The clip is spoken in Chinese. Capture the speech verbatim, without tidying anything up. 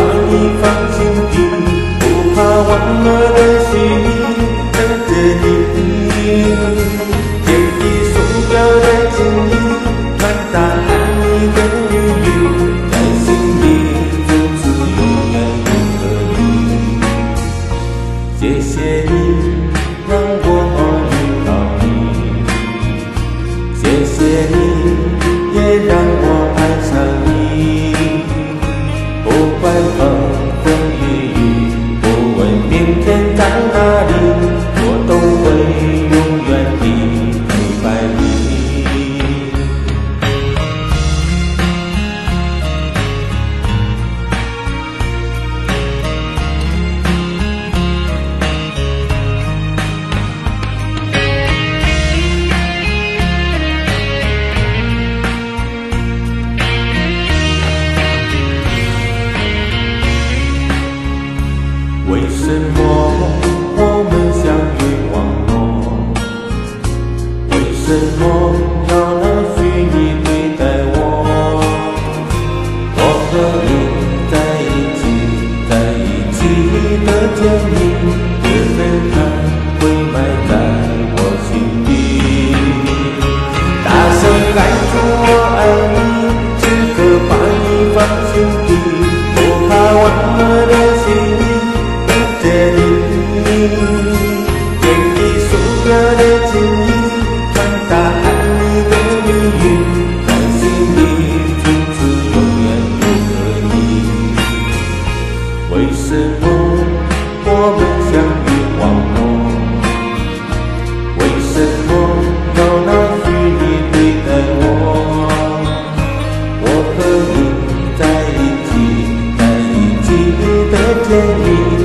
你放心底，不怕忘了的心意，等着你。天地数表的情意，传达爱你的语语，在心里从此永远不可离。谢谢你让我遇到你，谢谢你也让我爱上你。不管风风雨雨，不问明天在哪里，我都会永远地陪伴你。为什么我们相遇网络？为什么要那虚拟对待我？我和你在一起，在一起的甜蜜，的分开会埋在我心底。大声喊出我爱你，时刻把你放心底，不怕忘了的心意。谢你，天地数表的情意，传达爱你的语语，在心里从此永远不可离。为什么我们相遇网络？为什么要那虚拟对待我？我和你在一起，在一起的甜蜜。